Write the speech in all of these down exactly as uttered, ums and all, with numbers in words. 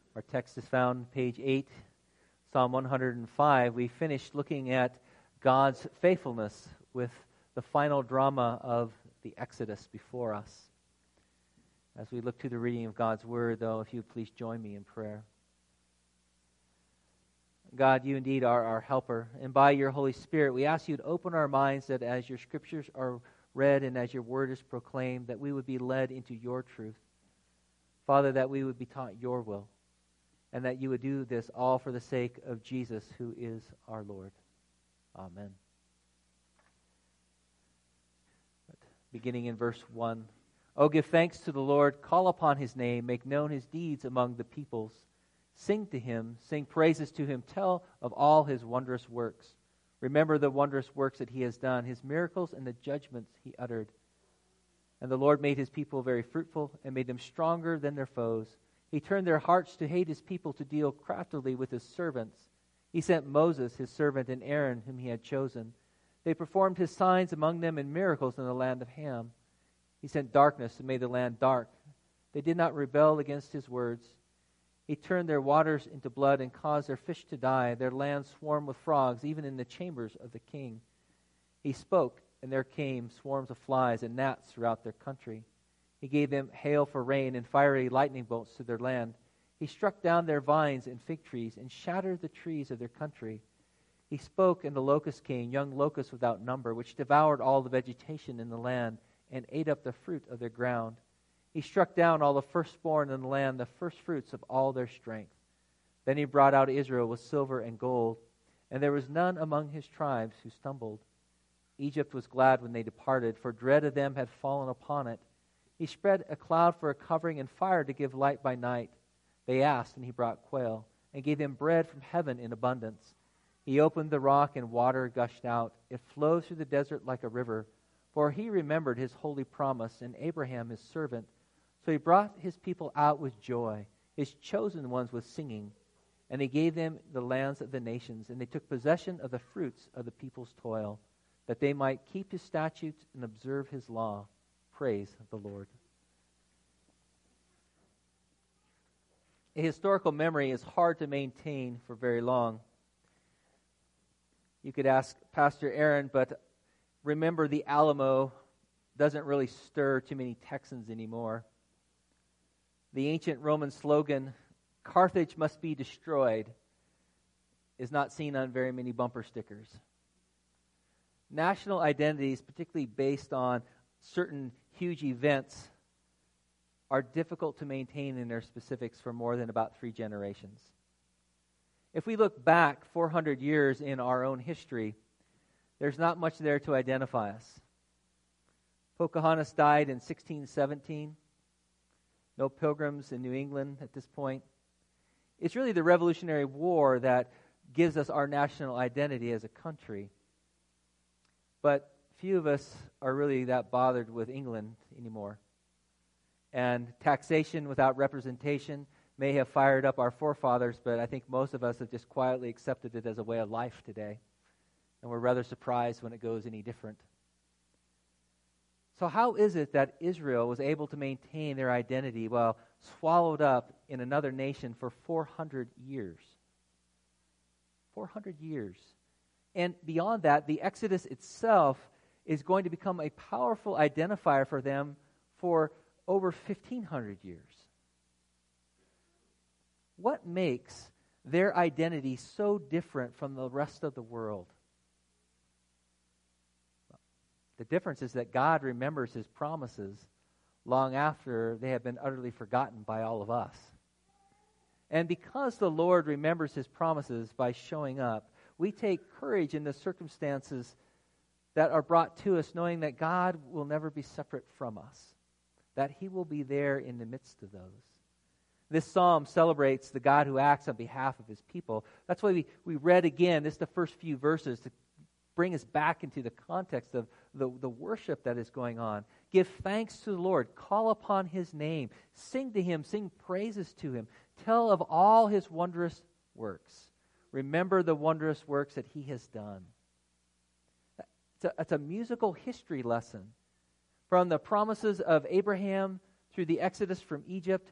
Our text is found page eight, Psalm one hundred five. We finished looking at God's faithfulness with the final drama of the Exodus before us. As we look to the reading of God's Word, though, if you would please join me in prayer. God, you indeed are our helper, and by your Holy Spirit, we ask you to open our minds that as your scriptures are read and as your word is proclaimed, that we would be led into your truth. Father, that we would be taught your will, and that you would do this all for the sake of Jesus, who is our Lord. Amen. Beginning in verse one. Oh, give thanks to the Lord, call upon his name, make known his deeds among the peoples. Sing to him, sing praises to him, tell of all his wondrous works. Remember the wondrous works that he has done, his miracles and the judgments he uttered. And the Lord made his people very fruitful and made them stronger than their foes. He turned their hearts to hate his people, to deal craftily with his servants. He sent Moses, his servant, and Aaron, whom he had chosen. They performed his signs among them and miracles in the land of Ham. He sent darkness and made the land dark. They did not rebel against his words. He turned their waters into blood and caused their fish to die. Their land swarmed with frogs, even in the chambers of the king. He spoke, and there came swarms of flies and gnats throughout their country. He gave them hail for rain and fiery lightning bolts to their land. He struck down their vines and fig trees and shattered the trees of their country. He spoke, and the locust came, young locusts without number, which devoured all the vegetation in the land and ate up the fruit of their ground. He struck down all the firstborn in the land, the firstfruits of all their strength. Then he brought out Israel with silver and gold, and there was none among his tribes who stumbled. Egypt was glad when they departed, for dread of them had fallen upon it. He spread a cloud for a covering and fire to give light by night. They asked, and he brought quail, and gave them bread from heaven in abundance. He opened the rock, and water gushed out. It flowed through the desert like a river, for he remembered his holy promise, and Abraham his servant. So he brought his people out with joy, his chosen ones with singing. And he gave them the lands of the nations, and they took possession of the fruits of the people's toil, that they might keep his statutes and observe his law. Praise the Lord. A historical memory is hard to maintain for very long. You could ask Pastor Aaron, but remember the Alamo doesn't really stir too many Texans anymore. The ancient Roman slogan, Carthage must be destroyed, is not seen on very many bumper stickers. National identities, particularly based on certain huge events, are difficult to maintain in their specifics for more than about three generations. If we look back four hundred years in our own history, there's not much there to identify us. Pocahontas died in sixteen seventeen. No pilgrims in New England at this point. It's really the Revolutionary War that gives us our national identity as a country. But few of us are really that bothered with England anymore. And taxation without representation may have fired up our forefathers, but I think most of us have just quietly accepted it as a way of life today. And we're rather surprised when it goes any different. So how is it that Israel was able to maintain their identity while swallowed up in another nation for four hundred years? four hundred years. And beyond that, the Exodus itself is going to become a powerful identifier for them for over fifteen hundred years. What makes their identity so different from the rest of the world? The difference is that God remembers his promises long after they have been utterly forgotten by all of us. And because the Lord remembers his promises by showing up, we take courage in the circumstances that are brought to us, knowing that God will never be separate from us, that he will be there in the midst of those. This psalm celebrates the God who acts on behalf of his people. That's why we, we read again, this is the first few verses to bring us back into the context of the, the worship that is going on. Give thanks to the Lord. Call upon his name. Sing to him. Sing praises to him. Tell of all his wondrous works. Remember the wondrous works that he has done. It's a, it's a musical history lesson. From the promises of Abraham through the Exodus from Egypt,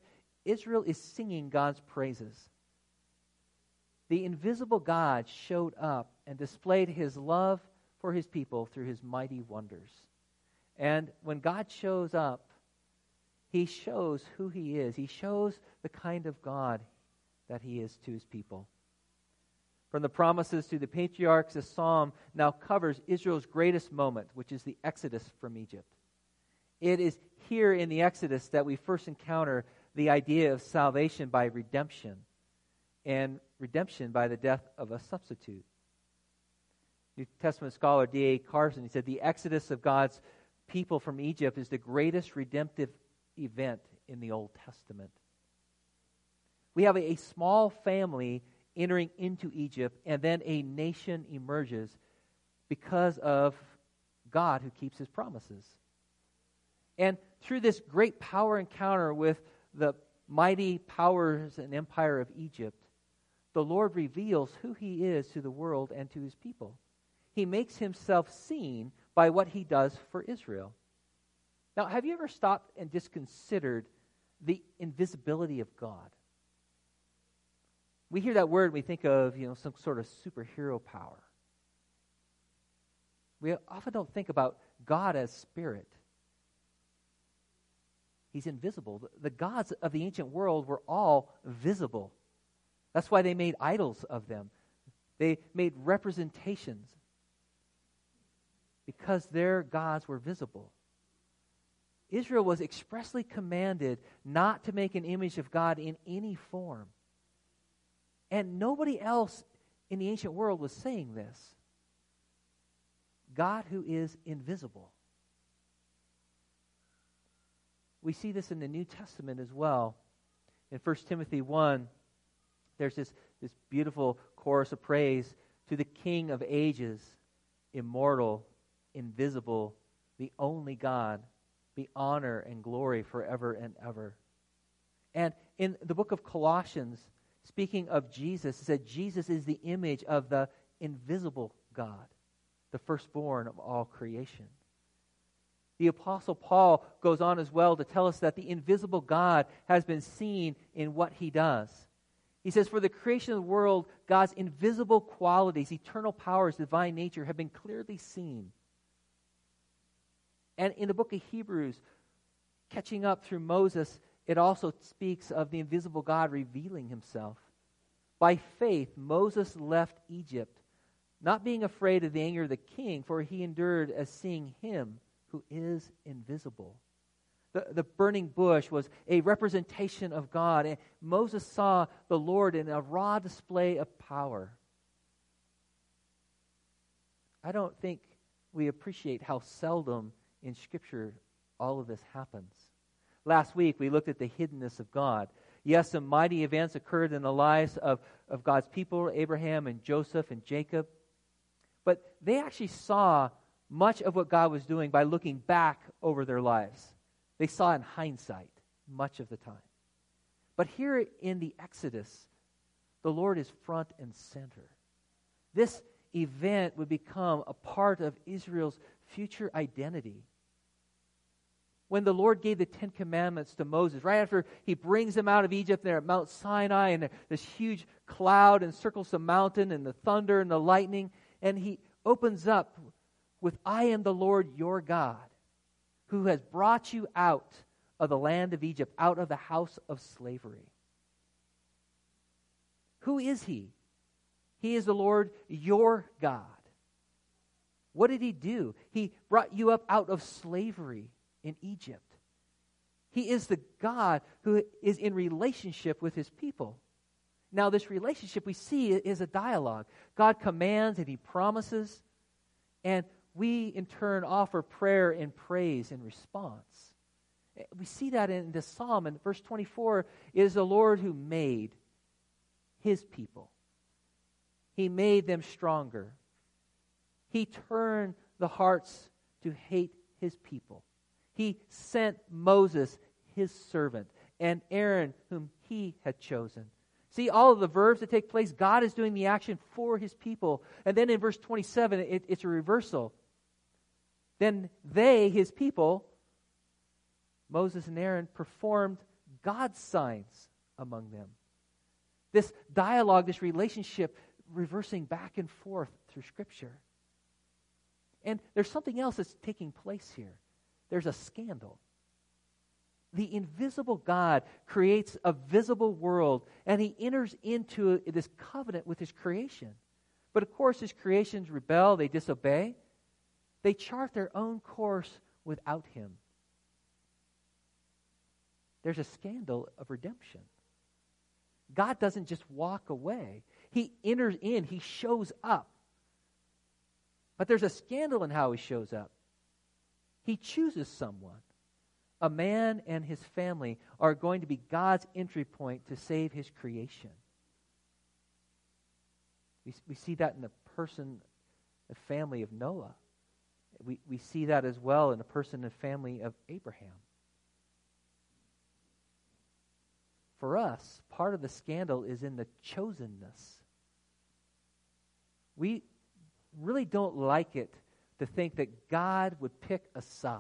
Israel is singing God's praises. The invisible God showed up and displayed his love for his people through his mighty wonders. And when God shows up, he shows who he is. He shows the kind of God that he is to his people. From the promises to the patriarchs, the psalm now covers Israel's greatest moment, which is the Exodus from Egypt. It is here in the Exodus that we first encounter the idea of salvation by redemption, and redemption by the death of a substitute. New Testament scholar D A Carson, he said, the Exodus of God's people from Egypt is the greatest redemptive event in the Old Testament. We have a, a small family entering into Egypt, and then a nation emerges because of God who keeps his promises. And through this great power encounter with the mighty powers and empire of Egypt, the Lord reveals who he is to the world and to his people. He makes himself seen by what he does for Israel. Now, have you ever stopped and just considered the invisibility of God? We hear that word and we think of, you know, some sort of superhero power. We often don't think about God as spirit. He's invisible. The gods of the ancient world were all visible. That's why they made idols of them. They made representations because their gods were visible. Israel was expressly commanded not to make an image of God in any form. And nobody else in the ancient world was saying this. God who is invisible. We see this in the New Testament as well. In First Timothy one, there's this, this beautiful chorus of praise to the King of ages, immortal, invisible, the only God, be honor and glory forever and ever. And in the book of Colossians, speaking of Jesus, it said Jesus is the image of the invisible God, the firstborn of all creation. The Apostle Paul goes on as well to tell us that the invisible God has been seen in what he does. He says, for the creation of the world, God's invisible qualities, eternal powers, divine nature have been clearly seen. And in the book of Hebrews, catching up through Moses, it also speaks of the invisible God revealing himself. By faith, Moses left Egypt, not being afraid of the anger of the king, for he endured as seeing him who is invisible. The, the burning bush was a representation of God, and Moses saw the Lord in a raw display of power. I don't think we appreciate how seldom in Scripture all of this happens. Last week, we looked at the hiddenness of God. Yes, some mighty events occurred in the lives of, of God's people, Abraham and Joseph and Jacob. But they actually saw much of what God was doing by looking back over their lives. They saw in hindsight much of the time. But here in the Exodus, the Lord is front and center. This event would become a part of Israel's future identity. When the Lord gave the Ten Commandments to Moses, right after he brings them out of Egypt, they're at Mount Sinai, and this huge cloud encircles the mountain, and the thunder and the lightning, and he opens up with, I am the Lord your God, who has brought you out of the land of Egypt, out of the house of slavery. Who is he? He is the Lord your God. What did he do? He brought you up out of slavery in Egypt. He is the God who is in relationship with his people. Now, this relationship we see is a dialogue. God commands and he promises, and we in turn offer prayer and praise in response. We see that in the psalm. In verse twenty-four, it is the Lord who made his people. He made them stronger. He turned the hearts to hate his people. He sent Moses, his servant, and Aaron, whom he had chosen. See, all of the verbs that take place, God is doing the action for his people. And then in verse twenty-seven, it, it's a reversal. Then they, his people, Moses and Aaron, performed God's signs among them. This dialogue, this relationship reversing back and forth through Scripture. And there's something else that's taking place here. There's a scandal. The invisible God creates a visible world, and he enters into this covenant with his creation. But of course, his creations rebel, they disobey. They chart their own course without him. There's a scandal of redemption. God doesn't just walk away. He enters in, he shows up. But there's a scandal in how he shows up. He chooses someone. A man and his family are going to be God's entry point to save his creation. We, we see that in the person, the family of Noah. We, we see that as well in the person and family of Abraham. For us, part of the scandal is in the chosenness. We really don't like it to think that God would pick a side.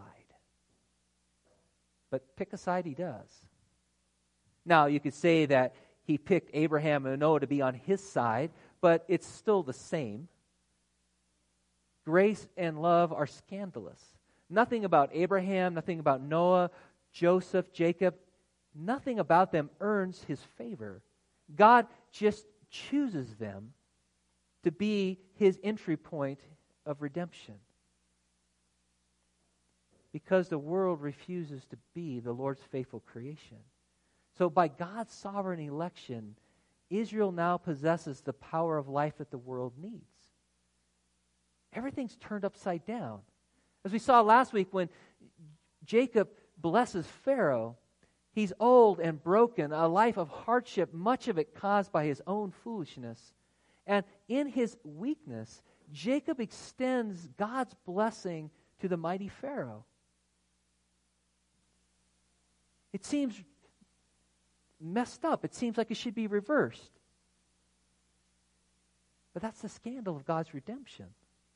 But pick a side he does. Now, you could say that he picked Abraham and Noah to be on his side, but it's still the same. Grace and love are scandalous. Nothing about Abraham, nothing about Noah, Joseph, Jacob, nothing about them earns his favor. God just chooses them to be his entry point of redemption. Because the world refuses to be the Lord's faithful creation. So by God's sovereign election, Israel now possesses the power of life that the world needs. Everything's turned upside down. As we saw last week when Jacob blesses Pharaoh, he's old and broken, a life of hardship, much of it caused by his own foolishness. And in his weakness, Jacob extends God's blessing to the mighty Pharaoh. It seems messed up. It seems like it should be reversed. But that's the scandal of God's redemption.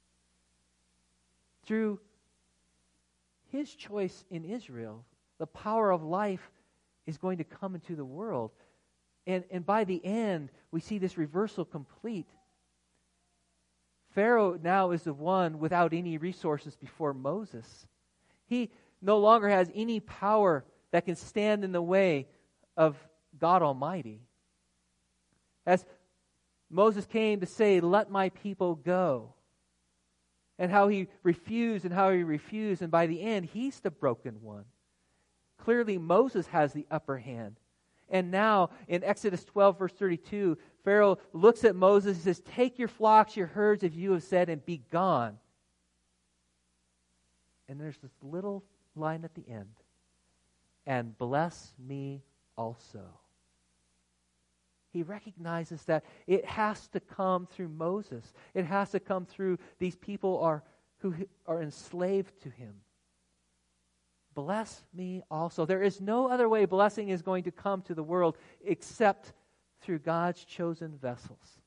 Through his choice in Israel, the power of life is going to come into the world. And, and by the end, we see this reversal complete. Pharaoh now is the one without any resources before Moses. He no longer has any power that can stand in the way of God Almighty. As Moses came to say, "Let my people go," and how he refused and how he refused, and by the end, he's the broken one. Clearly, Moses has the upper hand. And now, in Exodus twelve, verse thirty-two, Pharaoh looks at Moses and says, "Take your flocks, your herds, if you have said, and be gone." And there's this little line at the end. "And bless me also." He recognizes that it has to come through Moses. It has to come through these people are, who are enslaved to him. Bless me also. There is no other way blessing is going to come to the world except through God's chosen vessels.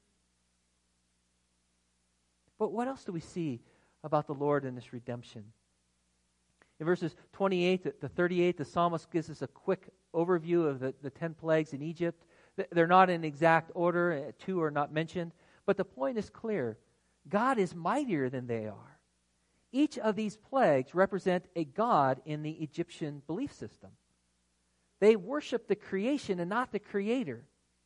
But what else do we see about the Lord in this redemption? In verses twenty-eight to thirty-eight, the psalmist gives us a quick overview of the, the ten plagues in Egypt. They're not in exact order, two are not mentioned, but the point is clear. God is mightier than they are. Each of these plagues represent a god in the Egyptian belief system. They worship the creation and not the creator.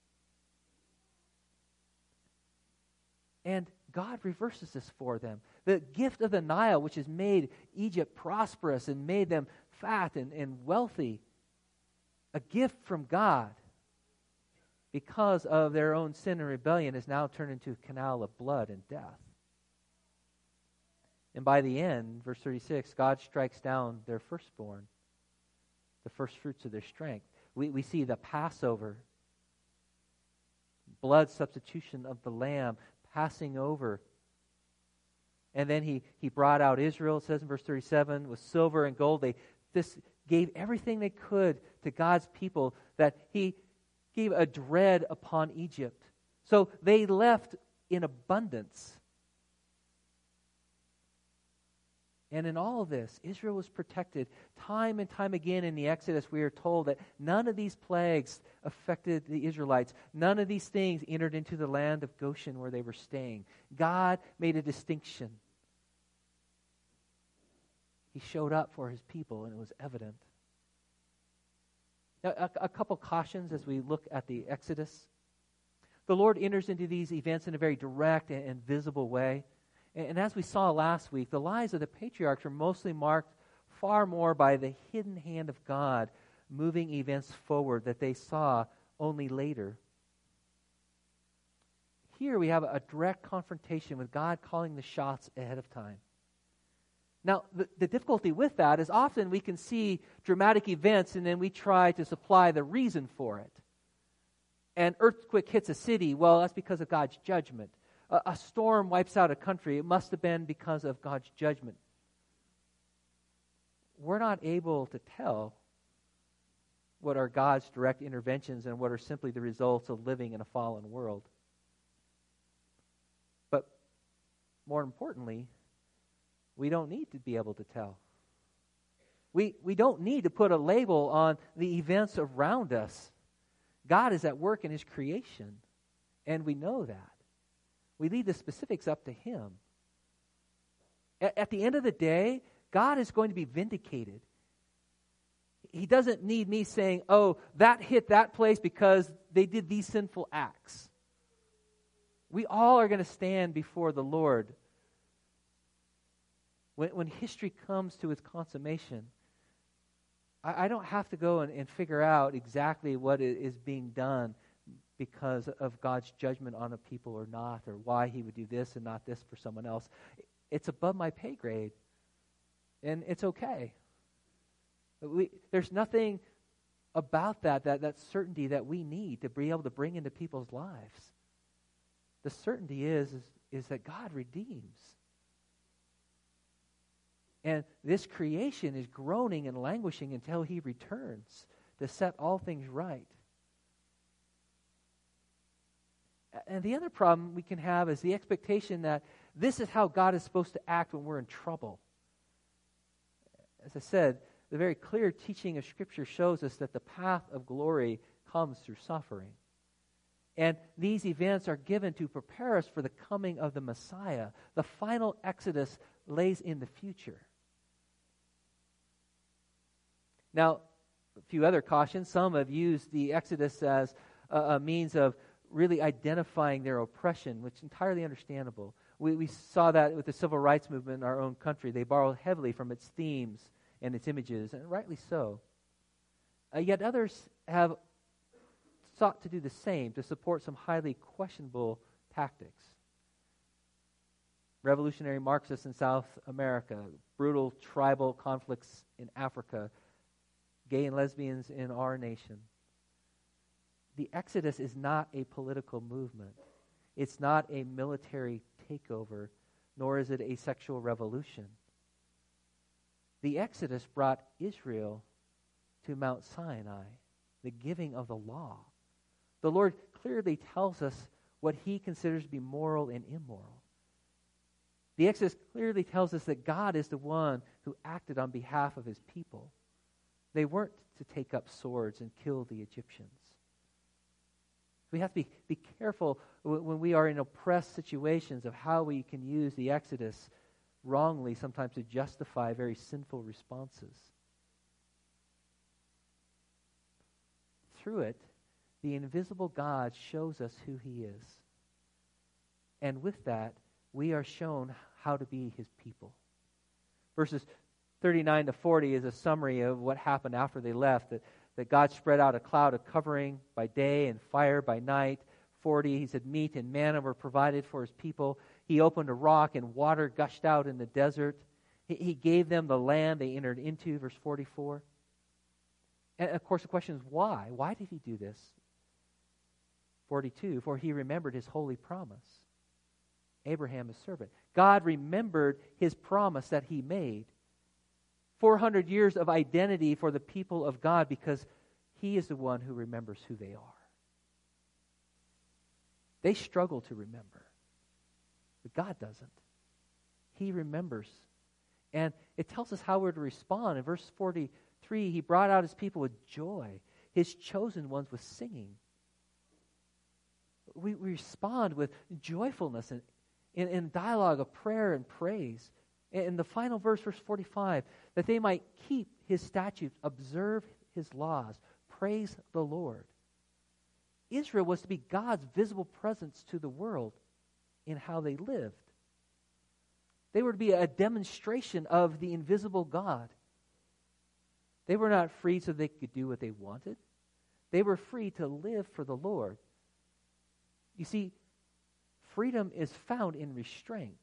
And God reverses this for them. The gift of the Nile, which has made Egypt prosperous and made them fat and, and wealthy, a gift from God, because of their own sin and rebellion, is now turned into a canal of blood and death. And by the end, verse thirty-six, God strikes down their firstborn, the first fruits of their strength. We, we see the Passover, blood substitution of the lamb, passing over. And then he, he brought out Israel, it says in verse thirty-seven, with silver and gold. They this gave everything they could to God's people, that he gave a dread upon Egypt. So they left in abundance. And in all of this, Israel was protected. Time and time again in the Exodus, we are told that none of these plagues affected the Israelites. None of these things entered into the land of Goshen where they were staying. God made a distinction. He showed up for his people, and it was evident. Now, a, a couple cautions as we look at the Exodus. The Lord enters into these events in a very direct and, and visible way. And as we saw last week, the lives of the patriarchs are mostly marked far more by the hidden hand of God moving events forward that they saw only later. Here we have a direct confrontation with God calling the shots ahead of time. Now, the, the difficulty with that is often we can see dramatic events and then we try to supply the reason for it. An earthquake hits a city, well, that's because of God's judgment. A storm wipes out a country. It must have been because of God's judgment. We're not able to tell what are God's direct interventions and what are simply the results of living in a fallen world. But more importantly, we don't need to be able to tell. We, we don't need to put a label on the events around us. God is at work in his creation, and we know that. We leave the specifics up to him. At, at the end of the day, God is going to be vindicated. He doesn't need me saying, oh, that hit that place because they did these sinful acts. We all are going to stand before the Lord. When, when history comes to its consummation, I, I don't have to go and, and figure out exactly what is being done because of God's judgment on a people or not, or why he would do this and not this for someone else. It's above my pay grade, and it's okay. We, there's nothing about that, that, that certainty that we need to be able to bring into people's lives. The certainty is, is, is that God redeems. And this creation is groaning and languishing until he returns to set all things right. And the other problem we can have is the expectation that this is how God is supposed to act when we're in trouble. As I said, the very clear teaching of Scripture shows us that the path of glory comes through suffering. And these events are given to prepare us for the coming of the Messiah. The final Exodus lays in the future. Now, a few other cautions. Some have used the Exodus as a, a means of really identifying their oppression, which is entirely understandable. We, we saw that with the civil rights movement in our own country. They borrowed heavily from its themes and its images, and rightly so. Uh, yet others have sought to do the same, to support some highly questionable tactics. Revolutionary Marxists in South America, brutal tribal conflicts in Africa, gay and lesbians in our nation. The Exodus is not a political movement. It's not a military takeover, nor is it a sexual revolution. The Exodus brought Israel to Mount Sinai, the giving of the law. The Lord clearly tells us what he considers to be moral and immoral. The Exodus clearly tells us that God is the one who acted on behalf of his people. They weren't to take up swords and kill the Egyptians. We have to be, be careful when we are in oppressed situations of how we can use the Exodus wrongly, sometimes to justify very sinful responses. Through it, the invisible God shows us who he is. And with that, we are shown how to be his people. Verses thirty-nine to forty is a summary of what happened after they left, that that God spread out a cloud of covering by day and fire by night. forty, he said, meat and manna were provided for his people. He opened a rock and water gushed out in the desert. He, he gave them the land they entered into, verse forty-four. And of course the question is why? Why did he do this? forty-two, for he remembered his holy promise. Abraham, his servant. God remembered his promise that he made. four hundred years of identity for the people of God because he is the one who remembers who they are. They struggle to remember, but God doesn't. He remembers. And it tells us how we're to respond. In verse forty-three, he brought out his people with joy, his chosen ones with singing. We, we respond with joyfulness and in, in dialogue of prayer and praise. In the final verse, verse forty-five, that they might keep his statutes, observe his laws, praise the Lord. Israel was to be God's visible presence to the world in how they lived. They were to be a demonstration of the invisible God. They were not free so they could do what they wanted. They were free to live for the Lord. You see, freedom is found in restraint.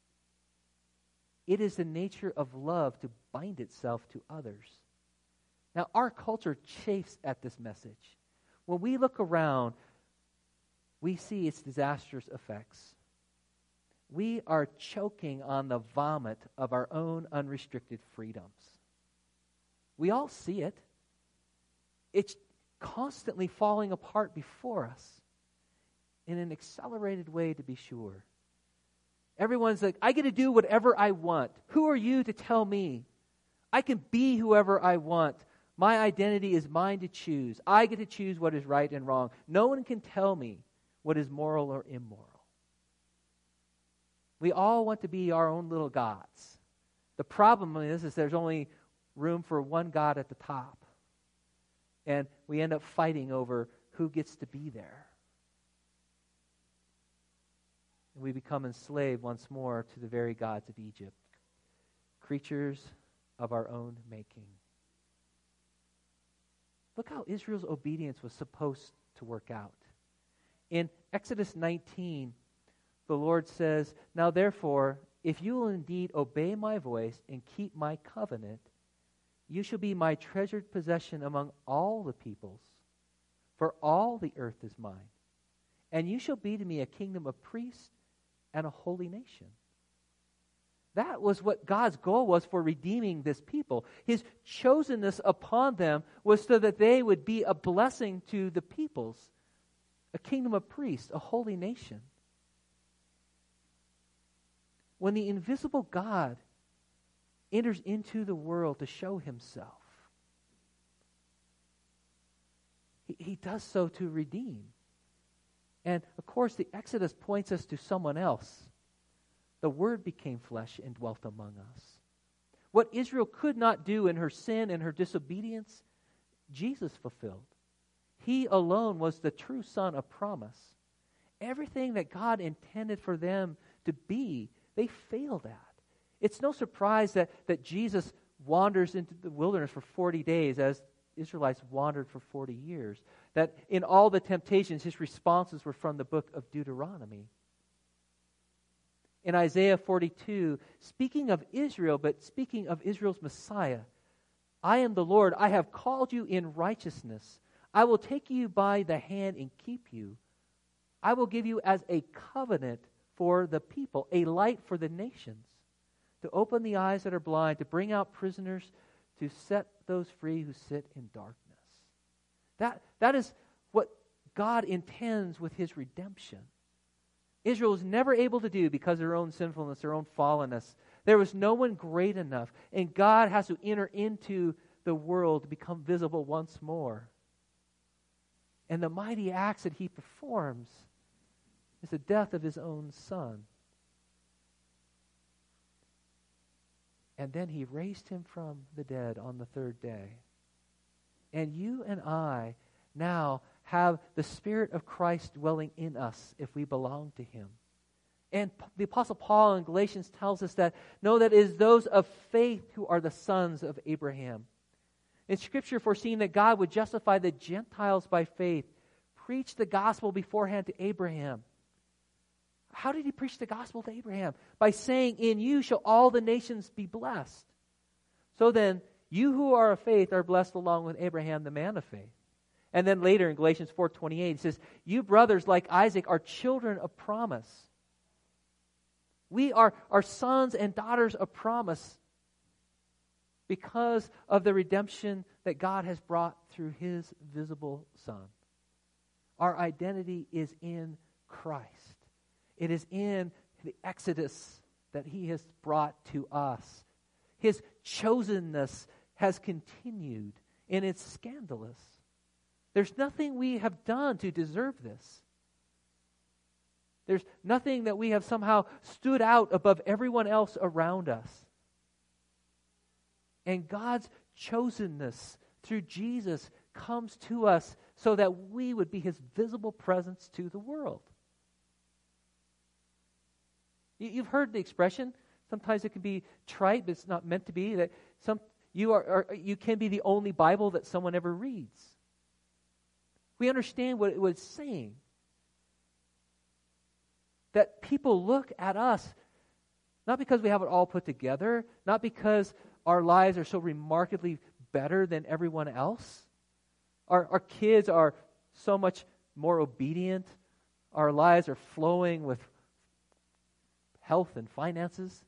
It is the nature of love to bind itself to others. Now, our culture chafes at this message. When we look around, we see its disastrous effects. We are choking on the vomit of our own unrestricted freedoms. We all see it. It's constantly falling apart before us in an accelerated way, to be sure. Everyone's like, I get to do whatever I want. Who are you to tell me? I can be whoever I want. My identity is mine to choose. I get to choose what is right and wrong. No one can tell me what is moral or immoral. We all want to be our own little gods. The problem is, is there's only room for one God at the top. And we end up fighting over who gets to be there. And we become enslaved once more to the very gods of Egypt, creatures of our own making. Look how Israel's obedience was supposed to work out. In Exodus nineteen, the Lord says, now therefore, if you will indeed obey my voice and keep my covenant, you shall be my treasured possession among all the peoples, for all the earth is mine. And you shall be to me a kingdom of priests and a holy nation. That was what God's goal was for redeeming this people. His chosenness upon them was so that they would be a blessing to the peoples, a kingdom of priests, a holy nation. When the invisible God enters into the world to show himself, he, he does so to redeem. And, of course, the Exodus points us to someone else. The Word became flesh and dwelt among us. What Israel could not do in her sin and her disobedience, Jesus fulfilled. He alone was the true Son of promise. Everything that God intended for them to be, they failed at. It's no surprise that, that Jesus wanders into the wilderness for forty days as Israelites wandered for forty years. That in all the temptations, his responses were from the book of Deuteronomy. In Isaiah forty-two, speaking of Israel, but speaking of Israel's Messiah, I am the Lord, I have called you in righteousness. I will take you by the hand and keep you. I will give you as a covenant for the people, a light for the nations, to open the eyes that are blind, to bring out prisoners, to set those free who sit in darkness. That, that is what God intends with his redemption. Israel was never able to do because of their own sinfulness, their own fallenness. There was no one great enough, and God has to enter into the world to become visible once more. And the mighty acts that he performs is the death of his own Son. And then he raised him from the dead on the third day. And you and I now have the Spirit of Christ dwelling in us if we belong to him. And the Apostle Paul in Galatians tells us that, no, that it is those of faith who are the sons of Abraham. In Scripture, foreseeing that God would justify the Gentiles by faith, preach the gospel beforehand to Abraham. How did he preach the gospel to Abraham? By saying, in you shall all the nations be blessed. So then, you who are of faith are blessed along with Abraham, the man of faith. And then later in Galatians four twenty-eight, he says, you brothers like Isaac are children of promise. We are, are sons and daughters of promise because of the redemption that God has brought through his visible Son. Our identity is in Christ. It is in the exodus that he has brought to us. His chosenness has continued, and it's scandalous. There's nothing we have done to deserve this. There's nothing that we have somehow stood out above everyone else around us. And God's chosenness through Jesus comes to us so that we would be His visible presence to the world. You've heard the expression, sometimes it can be trite, but it's not meant to be, that some you are, are you can be the only Bible that someone ever reads. We understand what it was saying. That people look at us, not because we have it all put together, not because our lives are so remarkably better than everyone else. Our, our kids are so much more obedient. Our lives are flowing with health and finances.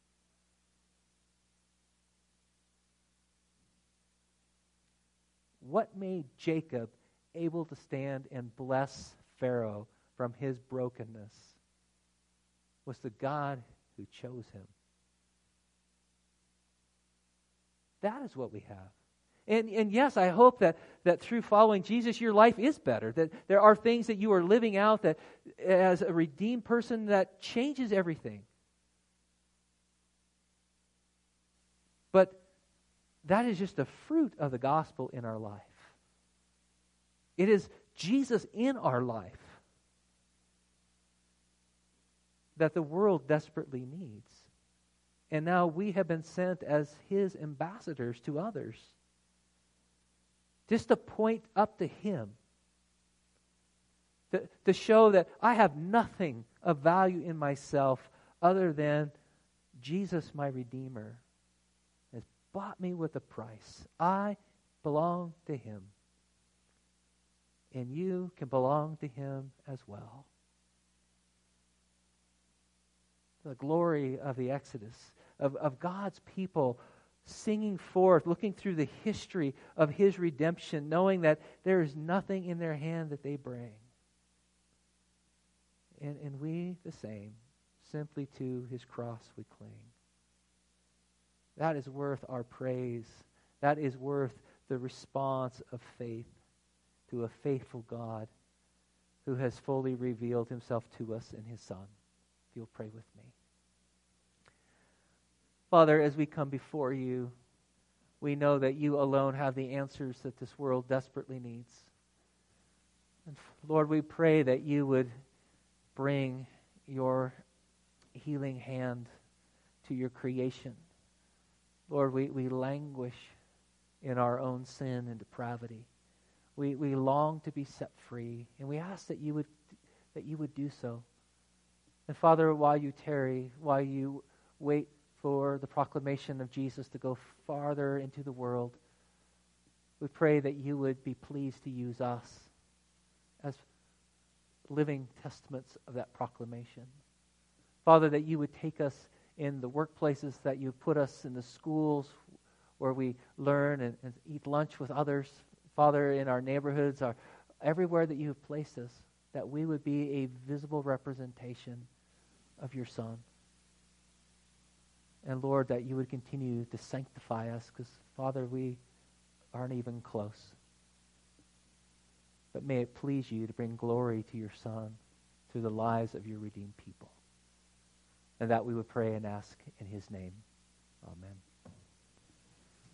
What made Jacob able to stand and bless Pharaoh from his brokenness was the God who chose him. That is what we have. And, and yes, I hope that, that through following Jesus, your life is better. That there are things that you are living out that, as a redeemed person, that changes everything. But that is just the fruit of the gospel in our life. It is Jesus in our life that the world desperately needs. And now we have been sent as His ambassadors to others, just to point up to Him, to, to show that I have nothing of value in myself other than Jesus, my Redeemer, has bought me with a price. I belong to Him, and you can belong to Him as well. The glory of the Exodus, of, of God's people singing forth, looking through the history of His redemption, knowing that there is nothing in their hand that they bring. And, and we the same, simply to His cross we cling. That is worth our praise. That is worth the response of faith to a faithful God who has fully revealed Himself to us in His Son. If you'll pray with me. Father, as we come before You, we know that You alone have the answers that this world desperately needs. And Lord, we pray that You would bring Your healing hand to Your creation. Lord, we, we languish in our own sin and depravity. We we long to be set free, and we ask that You would that You would do so. And Father, while You tarry, while You wait for the proclamation of Jesus to go farther into the world, we pray that You would be pleased to use us as living testaments of that proclamation. Father, that You would take us in the workplaces, that You put us in the schools where we learn and, and eat lunch with others. Father, in our neighborhoods, our, everywhere that You have placed us, that we would be a visible representation of Your Son. And Lord, that You would continue to sanctify us, because Father, we aren't even close. But may it please You to bring glory to Your Son through the lives of Your redeemed people. And that we would pray and ask in His name. Amen.